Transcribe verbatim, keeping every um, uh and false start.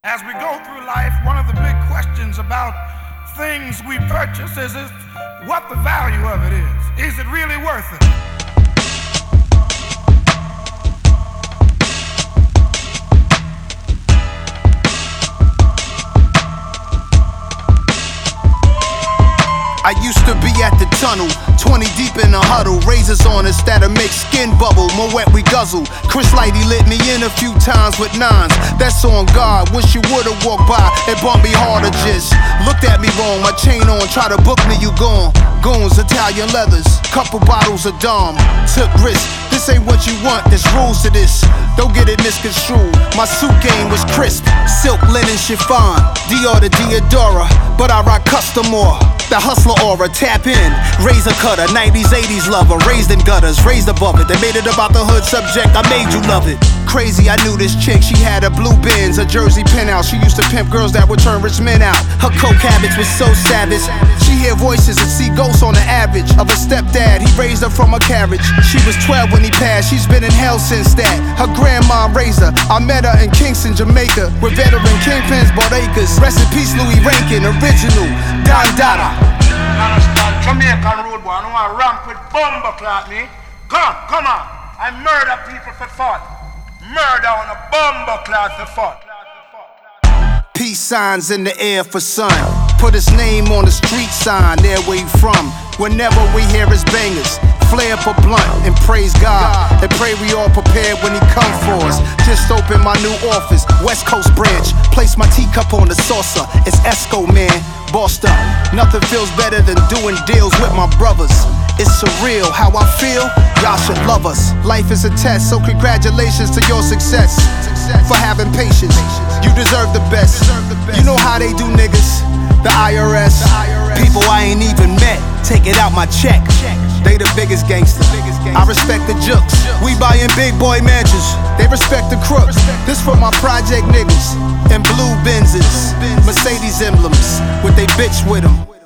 As we go through life, one of the big questions about things we purchase is, is what the value of it is. Is it really worth it? I used to be at the tunnel, twenty deep in a huddle. Razors on us that'll make skin bubble, more wet we guzzle. Chris Lighty lit me in a few times with nines. That's on God, wish you would've walked by. It bumped me harder just looked at me wrong. My chain on, try to book me, you gone. Goons, Italian leathers, couple bottles of Dom. Took risks, this ain't what you want, there's rules to this. Don't get it misconstrued, my suit game was crisp. Silk, linen, chiffon, Dior to Diodora. But I rock custom more, the hustler aura, tap in. Razor cutter, nineties, eighties lover. Raised in gutters, raised above it. They made it about the hood subject, I made you love it. Crazy, I knew this chick, she had a blue Benz, a Jersey penthouse. She used to pimp girls that would turn rich men out. Her coke habits was so savage. She hear voices and see ghosts on the average of a stepdad, he raised her from a carriage. She was twelve when he passed, she's been in hell since that. Her grandma raised her, I met her in Kingston, Jamaica, where veteran kingpins bought acres. Rest in peace, Louis Rankin, original Don Dada. Understand, Jamaican road boy, I don't want to ramp with bumper clock me. Come, come on, I murder people for fun. Murder on a bumper clock for fun. Peace signs in the air for sun. Put his name on the street sign, there where he from. Whenever we hear his bangers, flare up a blunt and praise God. And pray we all prepared when he come for us. Just opened my new office, West Coast branch. Place my teacup on the saucer, it's Esco man, bossed up. Nothing feels better than doing deals with my brothers. It's surreal how I feel, y'all should love us. Life is a test, so congratulations to your success. For having patience, you deserve the best. You know how they do niggas, the I R S. People I ain't even met, take it out my check. They the biggest gangsters, I respect the jooks. We buyin' big boy mansions, they respect the crooks. This for my project niggas, and blue Benzes, Mercedes emblems, with they bitch with them.